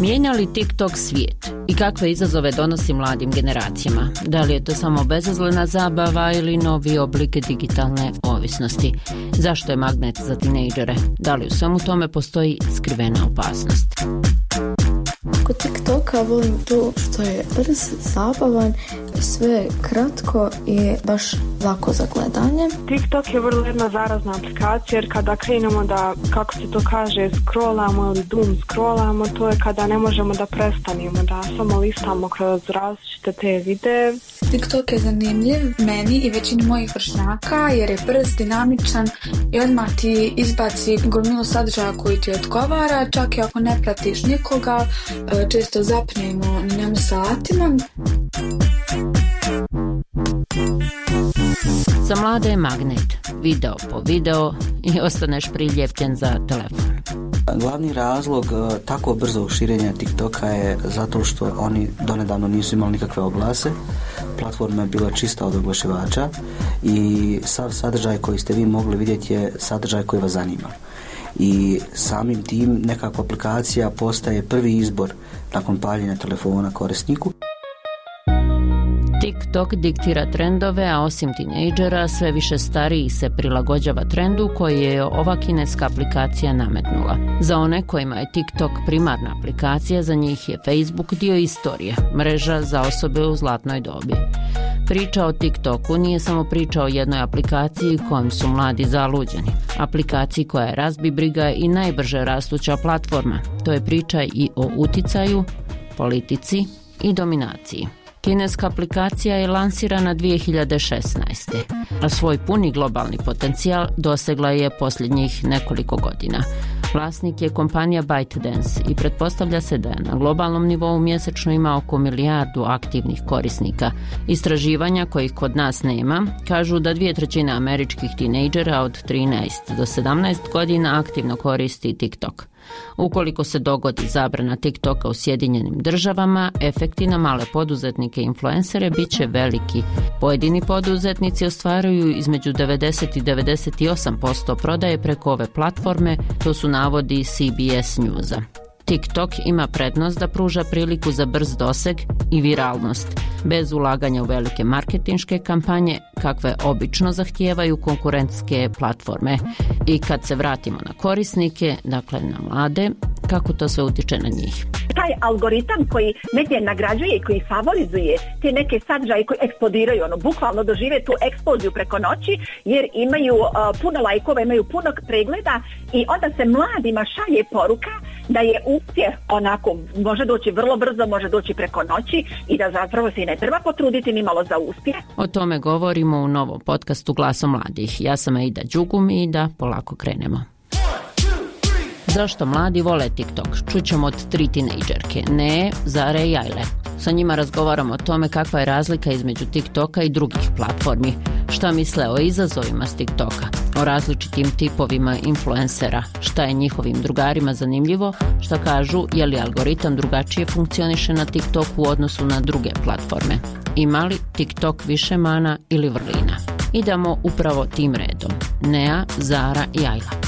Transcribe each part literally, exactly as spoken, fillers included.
Mijenja li TikTok svijet i kakve izazove donosi mladim generacijama? Da li je to samo bezazlena zabava ili novi oblik digitalne ovisnosti? Zašto je magnet za tinejdžere? Da li u svemu tome postoji skrivena opasnost? Kod TikToka volim to što je brz, zabavan, sve kratko i baš lako za gledanje. TikTok je vrlo jedna zarazna aplikacija jer kada krenemo da, kako se to kaže, scrollamo ili doom scrollamo, to je kada ne možemo da prestanemo, da samo listamo kroz različite te videe. TikTok je zanimljiv meni i većini mojih vršnjaka jer je brz, dinamičan i odmah ti izbaci gomilu sadržaja koji ti odgovara, čak i ako ne pratiš nikoga, često zapnemo na njemu satima. Za mlade je magnet, video po video i ostaneš priljepljen za telefon. Glavni razlog tako brzog širenja TikToka je zato što oni donedavno nisu imali nikakve oglase. Platforma je bila čista od oglašivača i sav sadržaj koji ste vi mogli vidjeti je sadržaj koji vas zanima. I samim tim nekakva aplikacija postaje prvi izbor nakon paljenja telefona korisniku. TikTok diktira trendove, a osim tinejdžera sve više stariji se prilagođava trendu koji je ova kineska aplikacija nametnula. Za one kojima je TikTok primarna aplikacija, za njih je Facebook dio istorije, mreža za osobe u zlatnoj dobi. Priča o TikToku nije samo priča o jednoj aplikaciji kojom su mladi zaluđeni. Aplikaciji koja je razbibriga i najbrže rastuća platforma. To je priča i o uticaju, politici i dominaciji. Kineska aplikacija je lansirana dvije hiljade šesnaeste. a svoj puni globalni potencijal dosegla je posljednjih nekoliko godina. Vlasnik je kompanija ByteDance i pretpostavlja se da na globalnom nivou mjesečno ima oko milijardu aktivnih korisnika. Istraživanja kojih kod nas nema kažu da dvije trećine američkih tinejdžera od trinaest do sedamnaest godina aktivno koristi TikTok. Ukoliko se dogodi zabrana TikToka u Sjedinjenim državama, efekti na male poduzetnike i influencere bit će veliki. Pojedini poduzetnici ostvaruju između devedeset i devedeset osam posto prodaje preko ove platforme, to su navodi C B S Newsa. TikTok ima prednost da pruža priliku za brz doseg i viralnost, bez ulaganja u velike marketinške kampanje, kakve obično zahtijevaju konkurentske platforme. I kad se vratimo na korisnike, dakle na mlade, kako to sve utiče na njih? Taj algoritam koji negdje nagrađuje i koji favorizuje te neke sadržaje koji eksplodiraju, ono, bukvalno dožive tu eksploziju preko noći, jer imaju uh, puno lajkova, imaju puno pregleda i onda se mladima šalje poruka da je uspjeh onako, može doći vrlo brzo, može doći preko noći i da zapravo se i ne treba potruditi ni malo za uspjeh. O tome govorimo u novom podcastu Glasom mladih. Ja sam Aida Đugum i da polako krenemo. Zašto mladi vole TikTok? Čućemo od tri tinejdžerke, Ne, Zare i Ajle. Sa njima razgovaramo o tome kakva je razlika između TikToka i drugih platformi, šta misle o izazovima s TikToka, o različitim tipovima influencera, šta je njihovim drugarima zanimljivo, šta kažu je li algoritam drugačije funkcioniše na TikToku u odnosu na druge platforme. Ima li TikTok više mana ili vrlina? Idemo upravo tim redom. Nea, Zara i Ajla.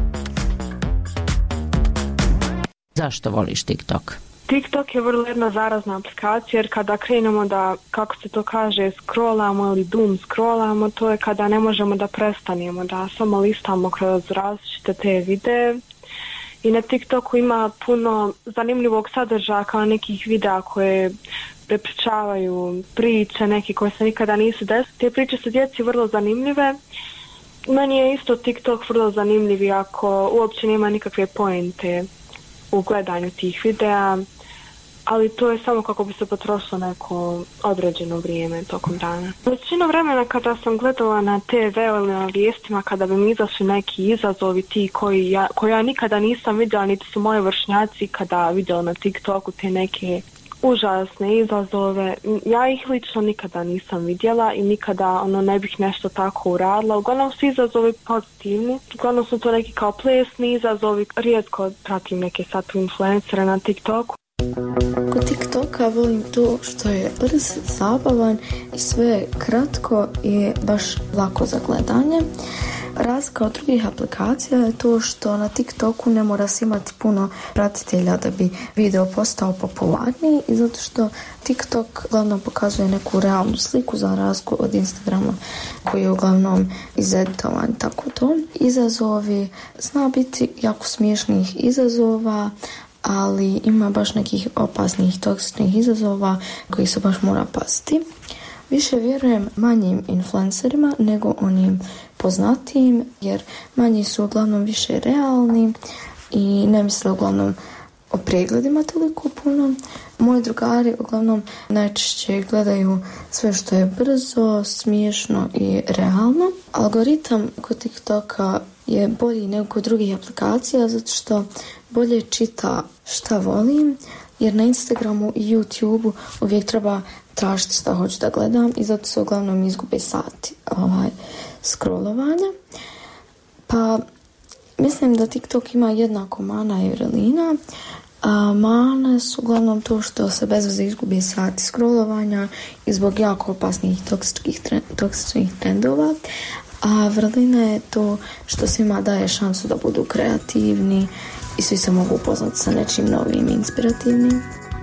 Zašto voliš TikTok? TikTok je vrlo jedna zarazna aplikacija jer kada krenemo da, kako se to kaže, scrollamo ili doom scrollamo, to je kada ne možemo da prestanemo, da samo listamo kroz različite te videe. I na TikToku ima puno zanimljivog sadržaja kao nekih videa koje prepričavaju priče, neke koje se nikada nisu desile. Te priče su djeci vrlo zanimljive. Meni je isto TikTok vrlo zanimljiv ako uopće nema nikakve pointe u gledanju tih videa, ali to je samo kako bi se potrošilo neko određeno vrijeme tokom dana. Većinu vremena kada sam gledala na te ve ili na vijestima, kada bi mi izašli neki izazovi ti koji ja, koji ja nikada nisam vidjela, niti su moji vršnjaci kada vidjeli na TikToku te neke užasne izazove, ja ih lično nikada nisam vidjela i nikada ono ne bih nešto tako uradila. Uglavnom su izazovi pozitivni, uglavnom su to neki kao plesni izazovi, rijetko pratim neke sad influencere na TikToku. Kod TikToka volim to što je brz, zabavan i sve kratko i baš lako za gledanje. Razlika od drugih aplikacija je to što na TikToku ne mora se imati puno pratitelja da bi video postao popularniji i zato što TikTok uglavnom pokazuje neku realnu sliku za razliku od Instagrama koji je uglavnom izeditovan tako to. Izazovi zna biti jako smiješnih izazova, ali ima baš nekih opasnih toksičnih izazova koji se baš mora paziti. Više vjerujem manjim influencerima nego onim poznatijim, jer manji su uglavnom više realni i ne misle uglavnom o pregledima toliko puno. Moji drugari uglavnom najčešće gledaju sve što je brzo, smiješno i realno. Algoritam kod TikToka je bolji nego kod drugih aplikacija zato što bolje čita šta volim, jer na Instagramu i YouTubeu uvijek treba tražiti šta hoću da gledam i zato se uglavnom izgube sati ovaj, scrollovanja. Pa mislim da TikTok ima jednako mana i vrelina. A mane su uglavnom to što se bez veze izgubi sati scrollovanja i zbog jako opasnih toksičnih, trend, toksičnih trendova. A vrlina je to što svima daje šansu da budu kreativni i svi se mogu upoznati sa nečim novim i inspirativnim.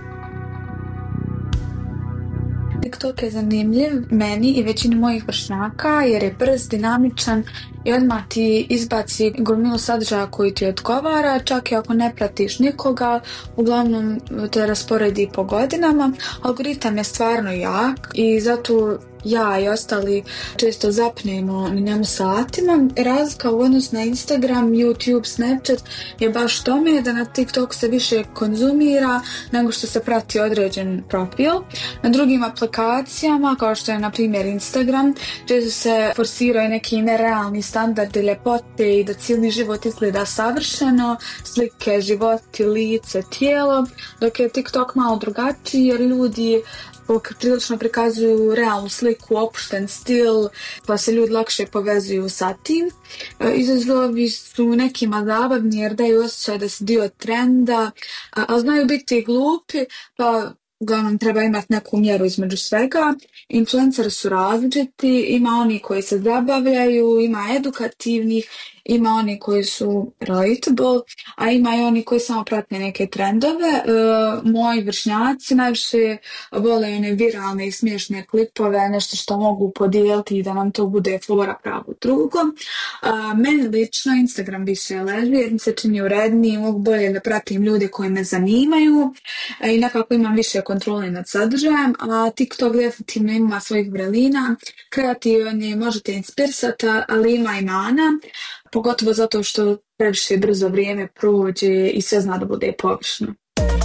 TikTok je zanimljiv meni i većini mojih vršnjaka jer je brz, dinamičan i odmah ti izbaci gomilu sadržaja koji ti odgovara, čak i ako ne pratiš nikoga, uglavnom te rasporedi po godinama. Algoritam je stvarno jak i zato ja i ostali često zapnemo na njemu satima. Razlika u odnosu na Instagram, YouTube, Snapchat je baš tome da na TikTok se više konzumira nego što se prati određen profil. Na drugim aplikacijama, kao što je na primjer Instagram, često se forsiraju neki nerealni standardi ljepote i da cijeli život izgleda savršeno, slike, životi, lice, tijelo, dok je TikTok malo drugačiji jer ljudi prilično prikazuju realnu sliku, opušten stil, pa se ljudi lakše povezuju sa tim. Izazovi su nekima zabavni jer daju osjećaj da si dio trenda, ali znaju biti glupi, pa uglavnom treba imati neku mjeru između svega. Influenceri su različiti, ima oni koji se zabavljaju, ima edukativnih, ima oni koji su relatable, a ima i oni koji samo prate neke trendove. E, moji vršnjaci najviše vole one viralne i smiješne klipove, nešto što mogu podijeliti i da nam to bude fora pravo drugom. E, meni lično Instagram više leži jer mi se čini uredniji, mogu bolje da pratim ljude koji me zanimaju e, i nekako imam više kontrole nad sadržajem, a TikTok definitivno ima svojih vrelina, kreativan je, možete inspirisati, ali ima i mana. Pogotovo zato što previše brzo vrijeme prođe i sve zna da bude površno.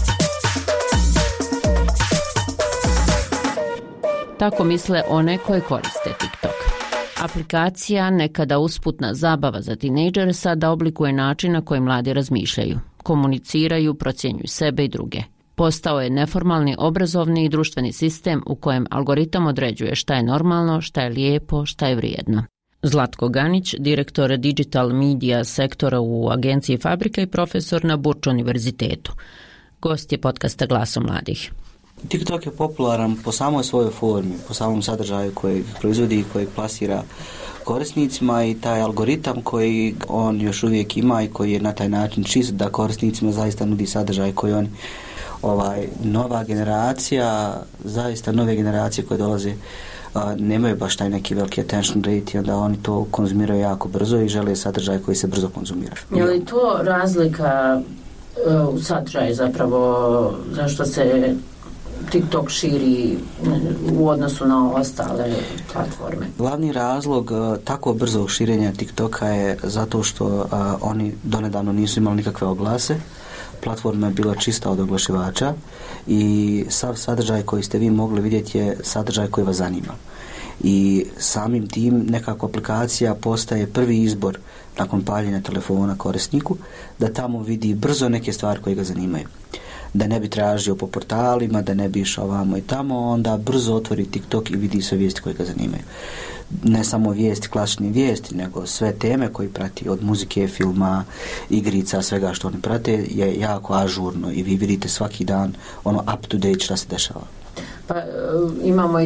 Tako misle one koje koriste TikTok. Aplikacija, nekada usputna zabava za tinejdžere, sada oblikuje način na koji mladi razmišljaju, komuniciraju, procjenjuju sebe i druge. Postao je neformalni obrazovni i društveni sistem u kojem algoritam određuje šta je normalno, šta je lijepo, šta je vrijedno. Zlatko Ganić, direktor digital media sektora u agenciji Fabrika i profesor na Burč univerzitetu. Gost je podcasta Glaso mladih. TikTok je popularan po samoj svojoj formi, po samom sadržaju koji proizvodi i koji plasira korisnicima i taj algoritam koji on još uvijek ima i koji je na taj način čist da korisnicima zaista nudi sadržaj koji oni ovaj, nova generacija, zaista nove generacije koje dolaze a, nemaju baš taj neki veliki attention rate i onda oni to konzumiraju jako brzo i žele sadržaj koji se brzo konzumira. Je li to razlika uh, u sadržaju zapravo zašto se TikTok širi u odnosu na ostale platforme? Glavni razlog uh, tako brzog širenja TikToka je zato što uh, oni donedavno nisu imali nikakve oglase. Platforma je bila čista od oglašivača i sav sadržaj koji ste vi mogli vidjeti je sadržaj koji vas zanima. I samim tim nekako aplikacija postaje prvi izbor nakon paljenja telefona korisniku da tamo vidi brzo neke stvari koje ga zanimaju. Da ne bi tražio po portalima, da ne bi išao ovamo i tamo, onda brzo otvori TikTok i vidi sve vijesti koje ga zanimaju. Ne samo vijesti, klasične vijesti, nego sve teme koje prati, od muzike, filma, igrica, svega što oni prate je jako ažurno i vi vidite svaki dan ono up to date šta se dešava. Pa imamo i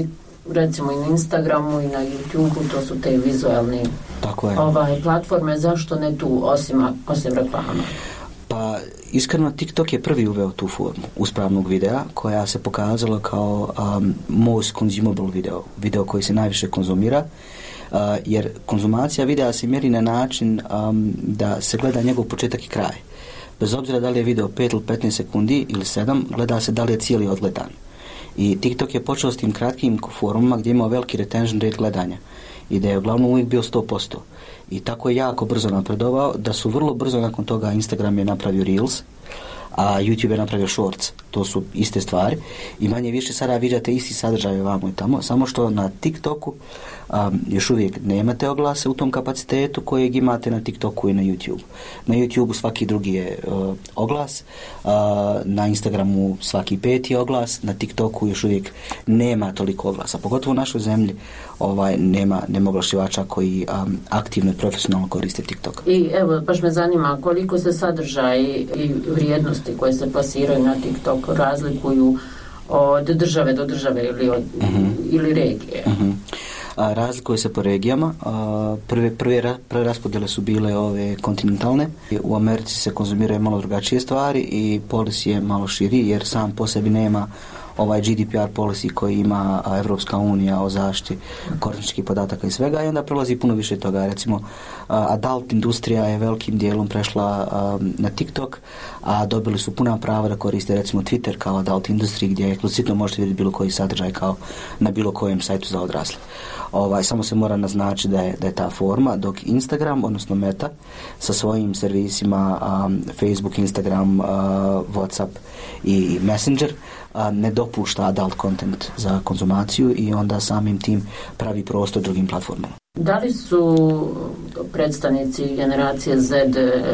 recimo i na Instagramu i na YouTubeu, to su te vizualne Tako je. Ovaj, platforme, zašto ne tu osim, osim reklama? Pa iskreno TikTok je prvi uveo tu formu uspravnog videa koja se pokazala kao um, most consumable video, video koji se najviše konzumira, uh, jer konzumacija videa se mjeri na način um, da se gleda njegov početak i kraj. Bez obzira da li je video pet ili petnaest sekundi ili sedam, gleda se da li je cijeli odgledan. I TikTok je počeo s tim kratkim formama gdje imao veliki retention rate gledanja i da je uglavnom uvijek bio sto posto. I tako je jako brzo napredovao da su vrlo brzo nakon toga Instagram je napravio Reels, a YouTube je napravio Shorts. To su iste stvari i manje više sada viđate isti sadržaj vamo i tamo, samo što na TikToku um, još uvijek nemate oglase u tom kapacitetu kojeg imate na TikToku i na YouTube. Na YouTubeu svaki drugi je uh, oglas, uh, na Instagramu svaki peti oglas, na TikToku još uvijek nema toliko oglasa. Pogotovo u našoj zemlji ovaj, nema, nema oglašivača koji um, aktivno i profesionalno koriste TikTok. I evo, baš me zanima koliko se sadržaj i vrijednosti koje se plasiraju na TikTok razlikuju od države do države ili, od, uh-huh. ili regije. Uh-huh. A, razlikuje se po regijama. A, prve, prve, prve raspodjele su bile ove kontinentalne. U Americi se konzumiraju malo drugačije stvari i policy je malo širi jer sam po sebi nema ovaj G D P R policy koji ima a, Evropska unija o zaštiti korisničkih podataka i svega i onda prelazi puno više toga. Recimo, a, adult industrija je velikim dijelom prešla a, na TikTok, a dobili su puna prava da koriste recimo Twitter kao adult industriji gdje eksplicitno možete vidjeti bilo koji sadržaj kao na bilo kojem sajtu za odrasle. Ovaj, samo se mora naznačiti da je, da je ta forma, dok Instagram, odnosno Meta, sa svojim servisima um, Facebook, Instagram, uh, WhatsApp i Messenger uh, ne dopušta adult content za konzumaciju i onda samim tim pravi prostor drugim platformama. Da li su predstavnici generacije Z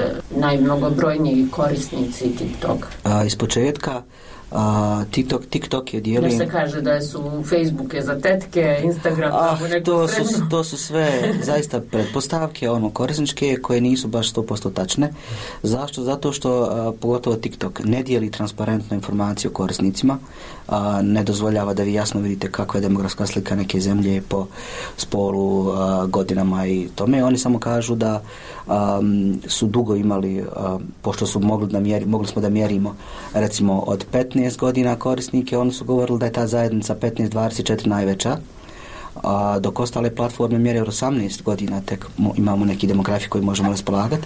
najmnogobrojniji korisnici TikTok? Uh, iz početka Uh, TikTok, TikTok je dijelim... Jer se kaže da su Facebook je za tetke, Instagram ah, za neku to srednju. su, to su sve zaista pretpostavke, ono, korisničke koje nisu baš sto posto tačne. Zašto? Zato što uh, pogotovo TikTok ne dijeli transparentnu informaciju korisnicima, uh, ne dozvoljava da vi jasno vidite kakva je demografska slika neke zemlje po spolu, uh, godinama i tome. Oni samo kažu da um, su dugo imali, uh, pošto su mogli, da mjeri, mogli smo da mjerimo recimo od petnaest godina korisnike, oni su govorili da je ta zajednica petnaest dvadeset četiri najveća, a dok ostale platforme mjere od osamnaest godina tek mo, imamo neki demografi koji možemo raspolagati.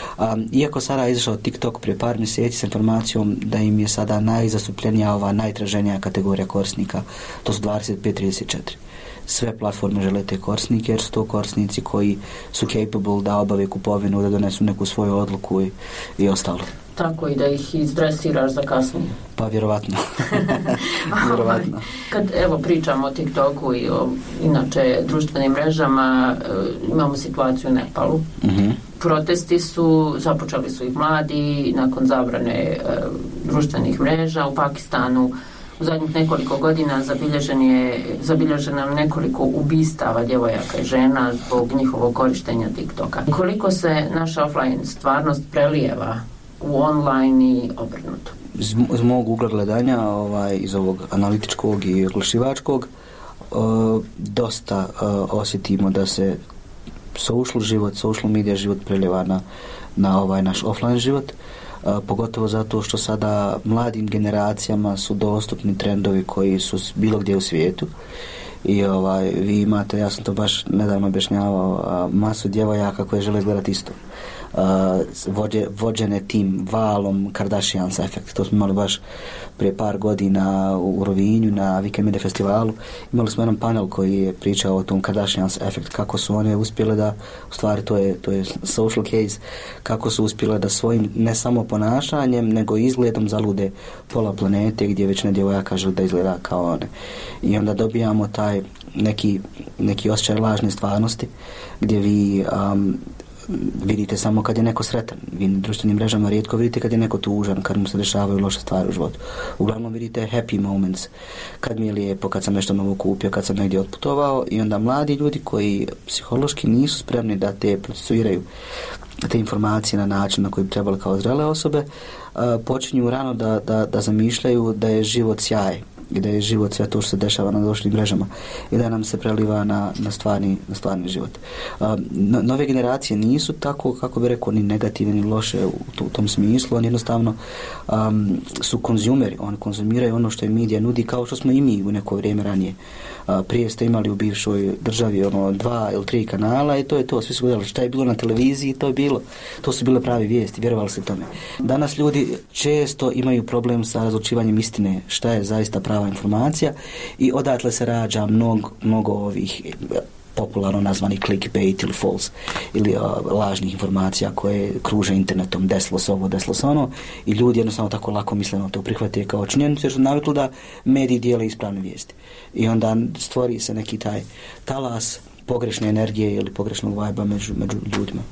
Iako sada je izašao TikTok prije par mjeseci s informacijom da im je sada najzastupljenija ova najtraženija kategorija korisnika, to su dvadeset pet trideset četiri. Sve platforme žele te korisnike jer su to korisnici koji su capable da obave kupovinu, da donesu neku svoju odluku i, i ostalo. Tako i da ih izdresiraš za kasnije. Pa vjerovatno. vjerovatno. Kad evo pričamo o TikToku i o inače društvenim mrežama, imamo situaciju u Nepalu. Uh-huh. Protesti su, započeli su ih mladi nakon zabrane e, društvenih mreža u Pakistanu. U zadnjih nekoliko godina zabilježen je, zabilježeno nekoliko ubistava djevojaka i žena zbog njihovog korištenja TikToka. Koliko se naša offline stvarnost prelijeva u online i obrnuto? Iz, iz mog ugla gledanja, ovaj, iz ovog analitičkog i oglašivačkog, uh, dosta uh, osjetimo da se social život, social media život prelijeva na, na ovaj naš offline život. Uh, pogotovo zato što sada mladim generacijama su dostupni trendovi koji su bilo gdje u svijetu i ovaj, vi imate, ja sam to baš nedavno objašnjavao, uh, masu djevojaka koje žele gledati isto. Uh, vođe, vođene tim valom Kardashians efekt. To smo imali baš prije par godina u Rovinju na Weekend Media festivalu. Imali smo jedan panel koji je pričao o tom Kardashians efekt, kako su one uspjele da, u stvari to je, to je social case, kako su uspjele da svojim ne samo ponašanjem nego izgledom zalude pola planete gdje već ne djevojaka žele da izgleda kao one. I onda dobijamo taj neki, neki osjećaj lažne stvarnosti gdje vi um, vidite samo kad je neko sretan. Vi na društvenim mrežama rijetko vidite kad je neko tužan, kad mu se dešavaju loše stvari u životu. Uglavnom vidite happy moments, kad mi je lijepo, kad sam nešto novo kupio, kad sam negdje otputovao i onda mladi ljudi koji psihološki nisu spremni da te procesuiraju te informacije na način na koji bi trebali kao zrele osobe, uh, počinju rano da, da, da zamišljaju da je život sjaj i da je život sve to što se dešava na društvenim mrežama i da nam se preliva na, na, stvarni, na stvarni život. No, nove generacije nisu tako, kako bi rekao, ni negativne ni loše u, u tom smislu, oni jednostavno um, su konzumeri, oni konzumiraju ono što je medija nudi, kao što smo i mi u neko vrijeme ranije. Uh, prije ste imali u bivšoj državi ono dva ili tri kanala i to je to, svi su gledali šta je bilo na televiziji, to je bilo, to su bile pravi vijesti, vjerovali se tome. Danas ljudi često imaju problem sa razlučivanjem istine, šta je zaista prava informacija i odatle se rađa mnogo, mnogo ovih popularno nazvani clickbait ili false ili uh, lažnih informacija koje kruže internetom, desilo se ovo, desilo se ono i ljudi jednostavno tako lako misleno to prihvate kao činjenicu jer su navikli da mediji dijele ispravne vijesti i onda stvori se neki taj talas pogrešne energije ili pogrešnog vajba među, među ljudima.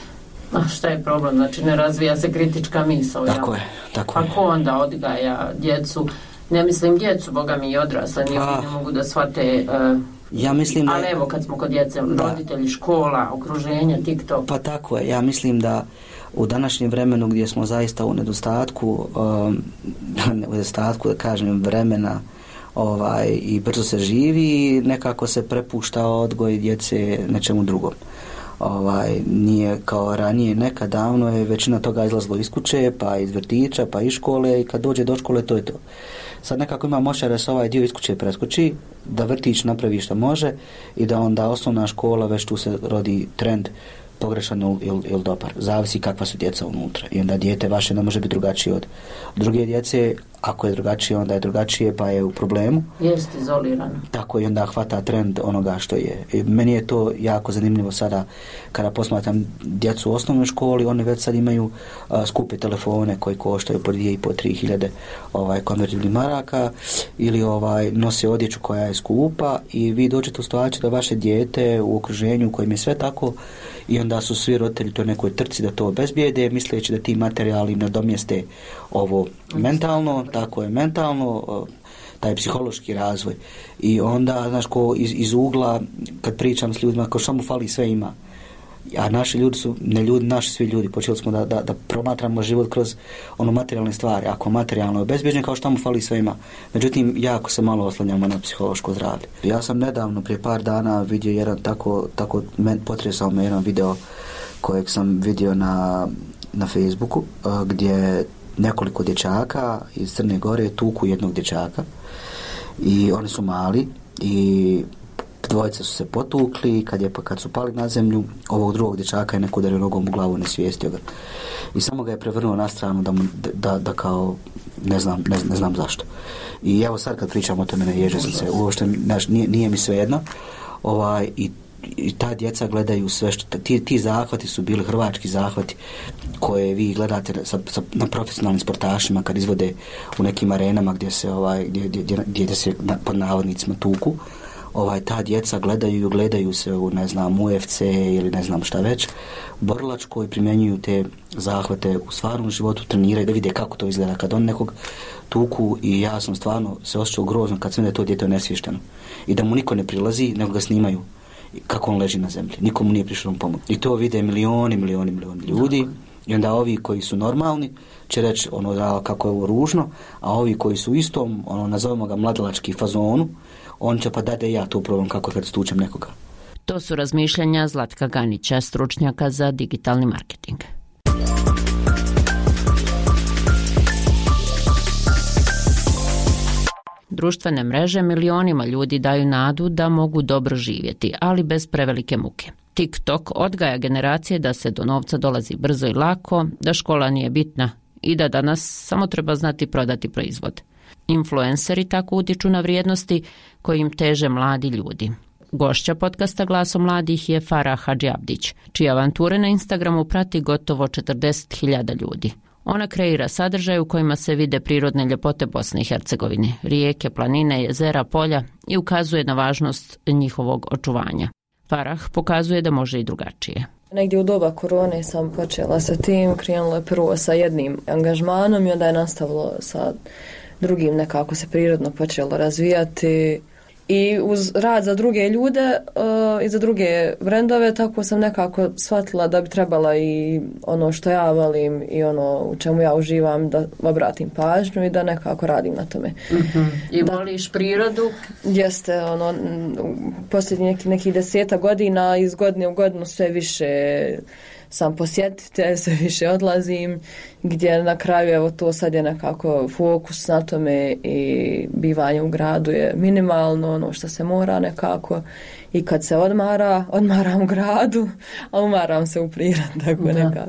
A šta je problem? Znači ne razvija se kritička misao. Tako ja? je, tako je. A ko onda odgaja djecu? Ne mislim djecu, boga mi i odrasle, ni oni ne mogu da shvate... Uh, ja mislim da... Ali evo kad smo kod djece, roditelji, škola, okruženje, TikTok... Pa tako je, ja mislim da u današnjem vremenu gdje smo zaista u nedostatku, um, u nedostatku, da kažem, vremena ovaj, i brzo se živi, nekako se prepušta odgoj djece nečemu drugom. Ovaj, nije kao ranije, nekad davno je većina toga izlazilo iz kuće, pa iz vrtića, pa iz škole i kad dođe do škole to je to. Sad nekako ima moća da se ovaj dio iz kuće preskoči, da vrtić napravi što može i da onda osnovna škola već tu se rodi trend pogrešan ili, ili, ili dobar. Zavisi kakva su djeca unutra. I onda dijete vaše ne može biti drugačije od druge djece. Ako je drugačije, onda je drugačije, pa je u problemu. Jest izolirano. Tako i onda hvata trend onoga što je. I meni je to jako zanimljivo sada kada posmatram djecu u osnovnoj školi, oni već sad imaju a, skupe telefone koji koštaju po dvije i po tri hiljade ovaj, konvertibilnih maraka ili ovaj, nose odjeću koja je skupa i vi dođete u situaciju da vaše dijete u okruženju u kojem je sve tako i onda su svi roditelji to nekoj trci da to obezbijede, misleći da ti materijali nadomjeste ovo mentalno, tako je mentalno, taj psihološki razvoj. I onda, znaš, ko iz, iz ugla, kad pričam s ljudima, kao što mu fali, sve ima. A naši ljudi su, ne ljudi, naši svi ljudi, počeli smo da, da, da promatramo život kroz ono materijalne stvari. Ako materijalno je obezbjeđen, kao što mu fali, sve ima. Međutim, jako se malo oslanjamo na psihološko zdravlje. Ja sam nedavno, prije par dana, vidio jedan tako, tako men, potresao me jedan video kojeg sam vidio na, na Facebooku, gdje nekoliko dječaka iz Crne Gore tuku jednog dječaka i oni su mali i dvojice su se potukli, kad, je, kad su pali na zemlju, ovog drugog dječaka je neko udario nogom u glavu, nesvijestio ga. I samo ga je prevrnuo na stranu da, mu, da, da kao, ne znam, ne, ne znam zašto. I evo sad kad pričam o tome, ne ježim se, uopšte, znaš, nije, nije mi svejedno. Ovaj, i i ta djeca gledaju sve što ti, ti zahvati su bili hrvački zahvati koje vi gledate sa, sa, na profesionalnim sportašima kad izvode u nekim arenama gdje se ovaj gdje, gdje, gdje se na, pod navodnicima tuku. Ovaj ta djeca gledaju gledaju se u ne znam U F C ili ne znam šta već borilačko i primjenjuju te zahvate u stvarnom životu, treniraju da vide kako to izgleda kad on nekog tuku i ja sam stvarno se osjećao grozno kad sam da je to dijete nesvješteno i da mu niko ne prilazi nego ga snimaju kako on leži na zemlji. Nikomu nije prišao mu pomoć. I to vide milioni, milioni, milioni ljudi. I onda ovi koji su normalni će reći ono da kako je ovo ružno, a ovi koji su u istom, ono nazovemo ga mladalački fazonu, on će pa da da ja to probam kako kad stučem nekoga. To su razmišljanja Zlatka Ganića, stručnjaka za digitalni marketing. Društvene mreže milionima ljudi daju nadu da mogu dobro živjeti, ali bez prevelike muke. TikTok odgaja generacije da se do novca dolazi brzo i lako, da škola nije bitna i da danas samo treba znati prodati proizvod. Influenceri tako utiču na vrijednosti kojim teže mladi ljudi. Gošća podcasta Glasom mladih je Farah Hadžiabdić, čije avanture na Instagramu prati gotovo četrdeset hiljada ljudi. Ona kreira sadržaj u kojima se vide prirodne ljepote Bosne i Hercegovine, rijeke, planine, jezera, polja i ukazuje na važnost njihovog očuvanja. Farah pokazuje da može i drugačije. Negdje u doba korone sam počela sa tim, krenulo je prvo sa jednim angažmanom i onda je nastavilo sa drugim, nekako se prirodno počelo razvijati. I uz rad za druge ljude uh, i za druge brendove, tako sam nekako shvatila da bi trebala i ono što ja volim i ono u čemu ja uživam da obratim pažnju i da nekako radim na tome. Mm-hmm. I da, voliš prirodu? Jeste, ono, posljednjih neki, neki deseta godina iz godine u godinu sve više sam posjetitelj, sve više odlazim, gdje na kraju evo to sad je nekako fokus na tome i bivanje u gradu je minimalno, ono što se mora nekako i kad se odmara, odmaram u gradu, a umaram se u prirodi, tako da. Nekako.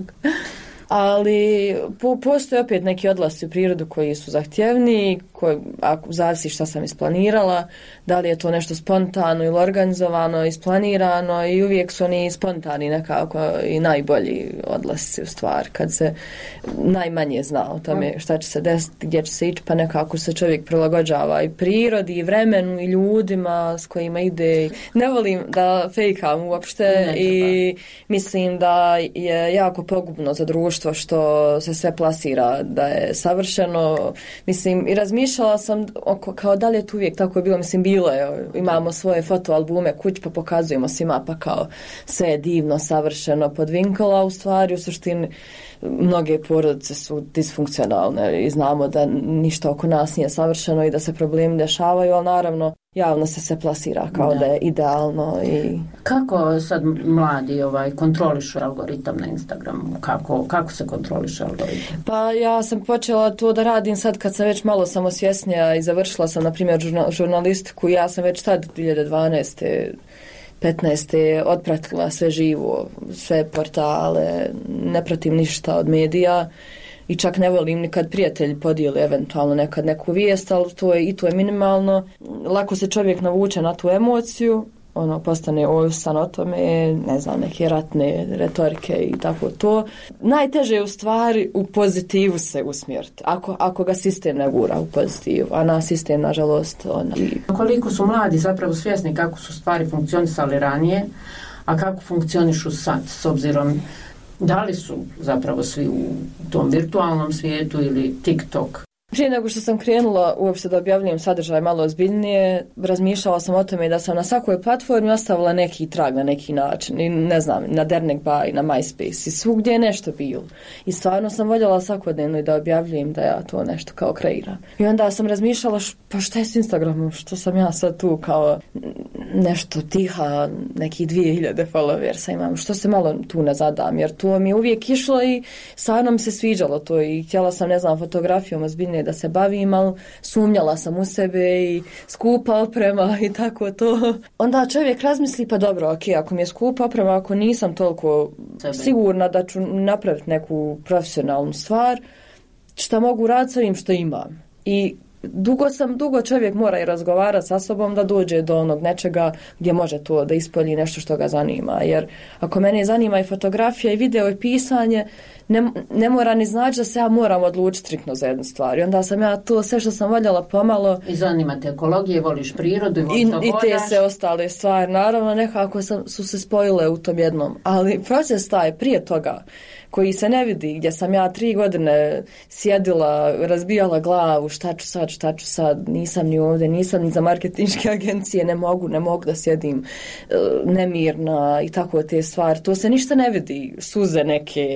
Ali po, postoje opet neki odlasci u prirodu koji su zahtjevni, koji, ako zavisi šta sam isplanirala, da li je to nešto spontano ili organizovano, isplanirano i uvijek su oni spontani nekako i najbolji odlasci u stvari, kad se najmanje zna o tome šta će se desiti, gdje će se ići, pa nekako se čovjek prilagođava i prirodi i vremenu i ljudima s kojima ide. Ne volim da fejkam uopšte i mislim da je jako pogubno za društvo što se sve plasira da je savršeno. Mislim, i razmišljala sam oko, kao da li je to uvijek tako je bilo. Mislim, bilo je. Imamo svoje fotoalbume kuć pa pokazujemo svima pa kao sve je divno, savršeno podvinkala u stvari. U suštini mnoge porodice su disfunkcionalne i znamo da ništa oko nas nije savršeno i da se problemi dešavaju, ali naravno javno se se plasira kao da, da je idealno. I kako sad mladi ovaj kontrolišu algoritam na Instagramu? Kako, kako se kontroliše algoritam? Pa ja sam počela to da radim sad kad sam već malo samosvjesnija i završila sam na primjer žurnalistiku. Ja sam već tad dvije hiljade dvanaeste petnaeste otpratila sve živo, sve portale, ne pratim ništa od medija i čak ne volim ni kad prijatelji podijeli eventualno nekad neku vijest, ali to je, i to je minimalno. Lako se čovjek navuče na tu emociju, ono, postane ovisan o tome, ne znam, neke ratne retorike i tako to. Najteže je u stvari u pozitivu se usmjeriti, ako, ako ga sistem ne gura u pozitivu, a na sistem, nažalost, ona. Koliko su mladi zapravo svjesni kako su stvari funkcionisali ranije, a kako funkcionišu sad, s obzirom da li su zapravo svi u tom virtualnom svijetu ili TikTok? Prije nego što sam krenula uopšte da objavljujem sadržaj malo ozbiljnije, razmišljala sam o tome da sam na svakoj platformi ostavila neki trag na neki način. I ne znam, na Dernek Bay, na MySpace i svugdje je nešto bilo. I stvarno sam voljela svakodnevno i da objavljujem da ja to nešto kao kreiram. I onda sam razmišljala, š, pa šta je s Instagramom, što sam ja sad tu kao nešto tiha, neki dvije hiljade followersa imam, što se malo tu ne zadam, jer to mi je uvijek išlo i stvarno mi se sviđalo to i htjela sam, ne znam, fotografijom ozbiljnije da se bavim, ali sumnjala sam u sebe i skupa oprema i tako to. Onda čovjek razmisli, pa dobro, ok, ako mi je skupa oprema, ako nisam toliko sebe sigurna da ću napraviti neku profesionalnu stvar, šta mogu raditi sa ovim što imam. I dugo sam, dugo čovjek mora i razgovarati sa sobom da dođe do onog nečega gdje može to da ispolji nešto što ga zanima. Jer ako mene zanima i fotografija i video i pisanje, ne, ne mora ni znači da se ja moram odlučiti striktno za jednu stvar. I onda sam ja to sve što sam voljela pomalo. I zanima te ekologije, voliš prirodu i voliš I, to i te se ostale stvari. Naravno, nekako sam, su se spojile u tom jednom. Ali proces taj prije toga, koji se ne vidi, gdje sam ja tri godine sjedila, razbijala glavu, šta ću sad, šta ću sad, nisam ni ovdje, nisam ni za marketinške agencije, ne mogu, ne mogu da sjedim uh, nemirna i tako te stvari. To se ništa ne vidi, suze neke,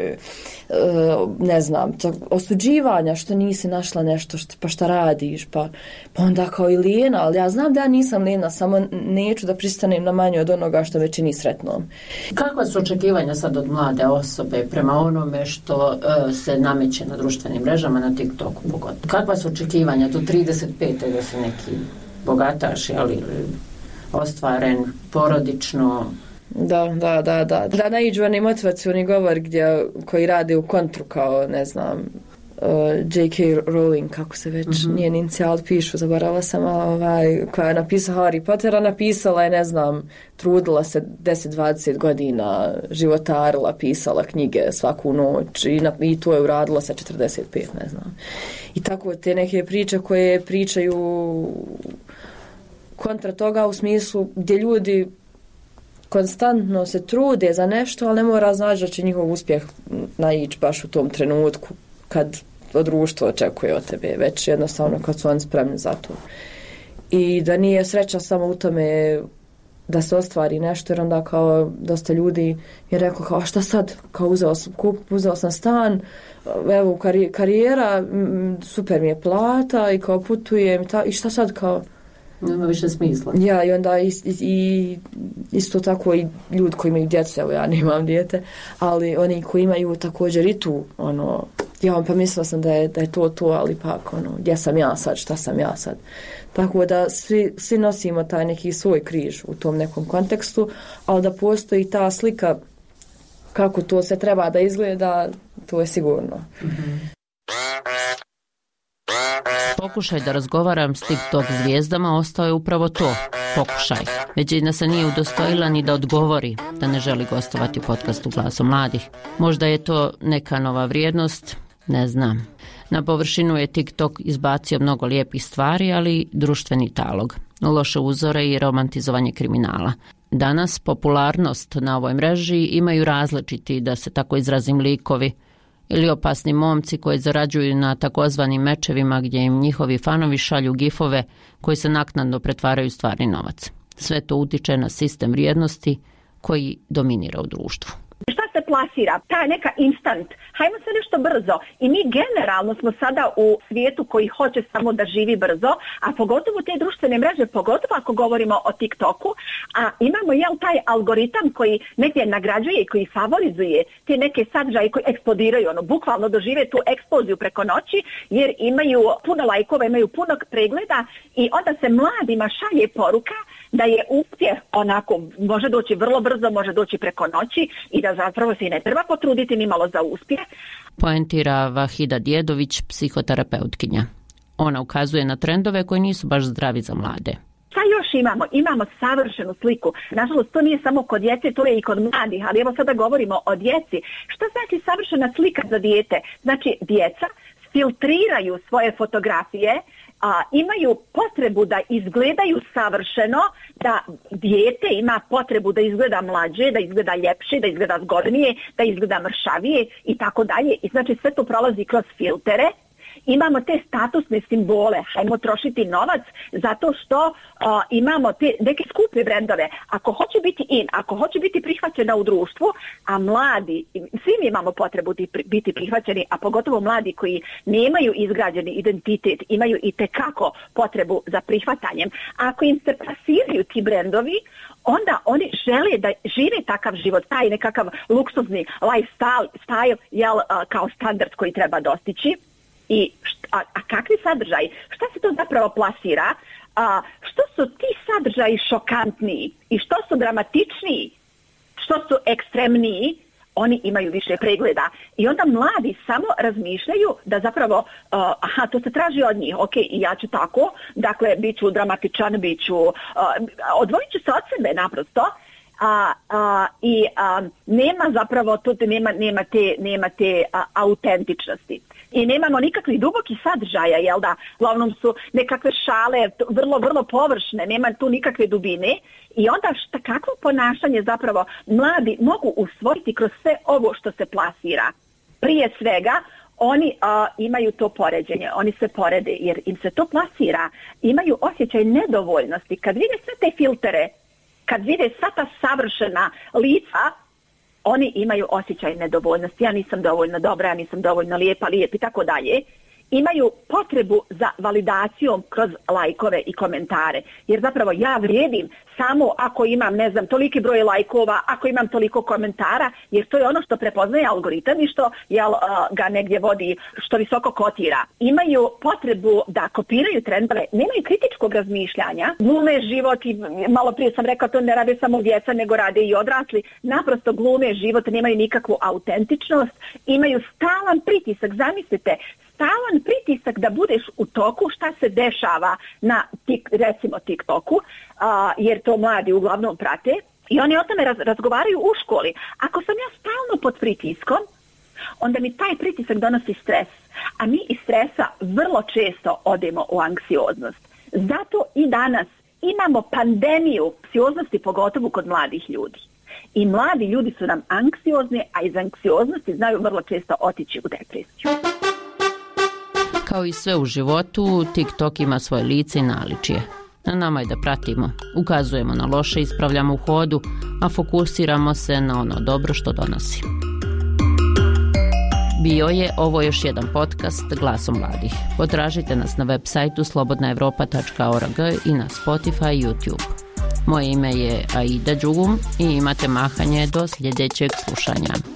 uh, ne znam, to, osuđivanja što nisi našla nešto, što, pa šta radiš, pa, pa onda kao i lijena, ali ja znam da ja nisam lijena, samo neću da pristanem na manje od onoga što već i ni sretnom. Kakva su očekivanja sad od mlade osobe prema onome što uh, se nameće na društvenim mrežama, na TikToku pogotovo? Kakva su očekivanja do trideset pete da se neki bogataš, ali ostvaren porodično? Da, da, da, da. Da naiđu oni motivacioni govor gdje, koji radi u kontru kao, ne znam, uh, J K Rowling, kako se već mm-hmm. njen inicijal pišu, zaboravila sam, ovaj, koja je napisala Harry Pottera, napisala je, ne znam, trudila se deset dvadeset godina, životarila, pisala knjige svaku noć i, na, i to je uradila sa četrdeset pet, ne znam. I tako te neke priče koje pričaju kontra toga u smislu gdje ljudi konstantno se trude za nešto, ali ne mora znači da će njihov uspjeh naići baš u tom trenutku kad društvo očekuje od tebe, već jednostavno kad su oni spremni za to. i da nije sreća samo u tome da se ostvari nešto, jer onda kao dosta ljudi je rekao kao šta sad, kao uzeo sam, kup, uzeo sam stan, evo kari, karijera, super mi je plata i kao putujem i, ta, i šta sad kao nema više smisla. Ja, i onda i, i, isto tako i ljudi koji imaju djecu, evo ja nemam dijete, ali oni koji imaju također i tu, ono, ja pa mislila sam da je, da je to to, ali pak, ono, gdje sam ja sad, šta sam ja sad. Tako da svi, svi nosimo taj neki svoj križ u tom nekom kontekstu, ali da postoji ta slika kako to se treba da izgleda, to je sigurno. Mm-hmm. Pokušaj da razgovaram s TikTok zvijezdama ostao je upravo to, pokušaj. Većina se nije udostojila ni da odgovori da ne želi gostovati u podcastu Glasom mladih. Možda je to neka nova vrijednost, ne znam. Na površinu je TikTok izbacio mnogo lijepih stvari, ali društveni talog, loše uzore i romantizovanje kriminala. Danas popularnost na ovoj mreži imaju različiti, da se tako izrazim, likovi ili opasni momci koji zarađuju na takozvanim mečevima gdje im njihovi fanovi šalju gifove koji se naknadno pretvaraju u stvarni novac. Sve to utiče na sistem vrijednosti koji dominira u društvu. Šta se plasira? Ta je neka instant. Hajmo se nešto brzo. I mi generalno smo sada u svijetu koji hoće samo da živi brzo, a pogotovo te društvene mreže, pogotovo ako govorimo o TikToku, a imamo jel taj algoritam koji negdje nagrađuje i koji favorizuje te neke sadržaje koji eksplodiraju, ono, bukvalno dožive tu eksploziju preko noći, jer imaju puno lajkova, imaju puno pregleda i onda se mladima šalje poruka da je uspjeh onako, može doći vrlo brzo, može doći preko noći i da zapravo se i ne treba potruditi ni malo za uspjeh. Poentira Vahida Djedović, psihoterapeutkinja. Ona ukazuje na trendove koji nisu baš zdravi za mlade. Šta još imamo? Imamo savršenu sliku. Nažalost, to nije samo kod djece, to je i kod mladih, ali evo sada govorimo o djeci. Šta znači savršena slika za dijete? Znači, djeca filtriraju svoje fotografije, a, imaju potrebu da izgledaju savršeno, da dijete ima potrebu da izgleda mlađe, da izgleda ljepše, da izgleda zgodnije, da izgleda mršavije i tako dalje. I znači sve to prolazi kroz filtere. Imamo te statusne simbole, hajmo trošiti novac zato što uh, imamo te neke skupe brendove. Ako hoće biti in, ako hoće biti prihvaćena u društvu, a mladi, svi mi imamo potrebu biti prihvaćeni, a pogotovo mladi koji nemaju izgrađeni identitet, imaju i tekako potrebu za prihvatanjem. Ako im se plasiraju ti brendovi, onda oni žele da žive takav život, taj nekakav luksuzni lifestyle, style, jel, uh, kao standard koji treba dostići. I šta, a, a kakvi sadržaji? Šta se to zapravo plasira? A, što su ti sadržaji šokantniji i što su dramatičniji, što su ekstremniji, oni imaju više pregleda. I onda mladi samo razmišljaju da zapravo, uh, aha, to se traži od njih, ok, i ja ću tako, dakle, bit ću dramatičan, bit ću, uh, odvojit ću se od sebe naprosto, a, a, i a, nema zapravo, tu nema, nema te, nema te a, autentičnosti. I nemamo nikakvih dubokih sadržaja, jel da? Uglavnom su nekakve šale, vrlo, vrlo površne, nema tu nikakve dubine. I onda šta, kakvo ponašanje zapravo mladi mogu usvojiti kroz sve ovo što se plasira? Prije svega, oni a, imaju to poređenje, oni se porede jer im se to plasira. Imaju osjećaj nedovoljnosti. Kad vide sve te filtere, kad vide sva ta savršena lica, oni imaju osjećaj nedovoljnosti. Ja nisam dovoljno dobra, ja nisam dovoljno lijepa, lijep i tako dalje. Imaju potrebu za validacijom kroz lajkove i komentare. Jer zapravo ja vrijedim samo ako imam, ne znam, toliki broj lajkova, ako imam toliko komentara, jer to je ono što prepoznaje algoritam i što jel, uh, ga negdje vodi, što visoko kotira. Imaju potrebu da kopiraju trendove, nemaju kritičkog razmišljanja, glume život i malo prije sam rekao to ne rade samo djeca, nego rade i odrasli, naprosto glume život, nemaju nikakvu autentičnost, imaju stalan pritisak, zamislite, stalan pritisak da budeš u toku šta se dešava na tik, recimo TikToku, a, jer to mladi uglavnom prate i oni o tome raz, razgovaraju u školi. Ako sam ja stalno pod pritiskom, onda mi taj pritisak donosi stres, a mi iz stresa vrlo često odemo u anksioznost. Zato i danas imamo pandemiju anksioznosti, pogotovo kod mladih ljudi. I mladi ljudi su nam anksiozni, a iz anksioznosti znaju vrlo često otići u depresiju. Kao i sve u životu, TikTok ima svoje lice i naličje. Na nama je da pratimo, ukazujemo na loše, ispravljamo u hodu, a fokusiramo se na ono dobro što donosi. Bio je ovo još jedan podcast Glasom mladih. Potražite nas na web sajtu slobodna evropa tačka org i na Spotify i YouTube. Moje ime je Aida Đugum i imate mahanje do sljedećeg slušanja.